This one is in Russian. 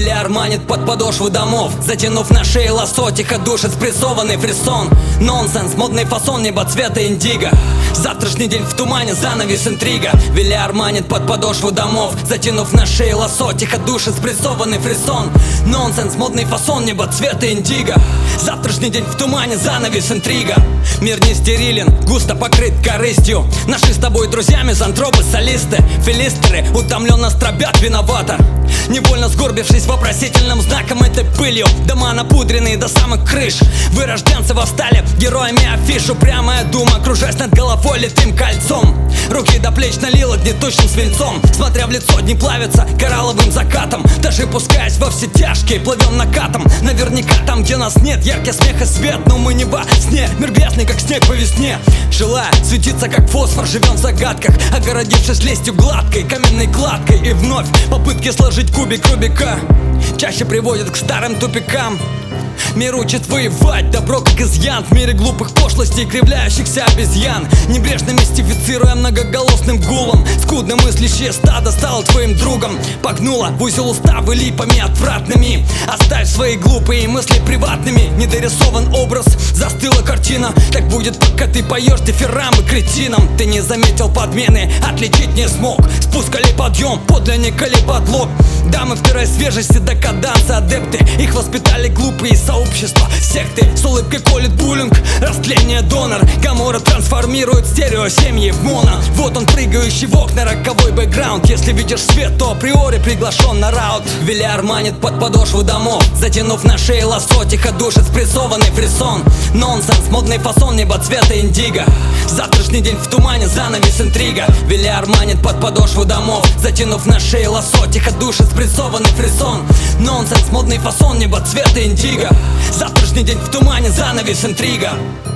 Велиар манит под подошвы домов, затянув на шее лассо, тихо душит спрессованный фрисон. Нонсенс, модный фасон, небо цвета индиго. Завтрашний день в тумане, занавес, интрига. Велиар манит под подошву домов, затянув на шее лассо, тихо душит спрессованный фрисон. Нонсенс, модный фасон, небо цвета индиго. Завтрашний день в тумане, занавес, интрига. Мир не стерилен, густо покрыт корыстью. Наши с тобой друзья мизантропы, солисты, филистеры утомленно стробят виновато, невольно сгорбившись вопросительным знаком этой пылью. Дома напудренные до самых крыш, вырожденцы восстали героями афиш. Упрямая дума, кружась над головой литым кольцом, руки до плеч налила гнетущим свинцом. Смотря в лицо, дни плавятся коралловым закатом. Даже пускаясь во все тяжкие, плывем накатом. Наверняка там, где нас нет, яркий смех и свет, но мы не во сне. Мир грязный, как снег по весне, желая светиться, как фосфор. Живем в загадках, огородившись лестью гладкой, каменной кладкой. И вновь попытки сложить кубик Рубика чаще приводят к старым тупикам. Мир учит воевать, добро как изъян в мире глупых пошлостей и кривляющихся обезьян. Небрежно мистифицируя многоголосным гулом, скудно мыслящее стадо стало твоим другом. Погнуло в узел уставы липами отвратными. Оставь свои глупые мысли приватными. Недорисован образ, застыла картина. Так будет, пока ты поешь дифирамбы кретинам. Ты не заметил подмены, отличить не смог. Спуск или подъем, подлинник или подлог. Дамы второй свежести, декаданса, адепты. Их воспитали глупые сообщества, секты. С улыбкой колет буллинг, растление донор. Гоморра трансформирует стереосемьи в моно. Вот он, прыгающий в окна, роковой бэкграунд. Если видишь свет, то априори приглашен на раут. Велиар манит под подошву домов, затянув на шее лассо, тихо душит спрессованный фрисон. Нонсенс, модный фасон, небо цвета индиго. Завтрашний день в тумане, занавес, интрига. Велиар манит под подошву домов, затянув на шее лассо, тихо душит спрессованный фрисон. Нонсенс, модный фасон, небо цвета индиго. Завтрашний день в тумане, занавес, интрига.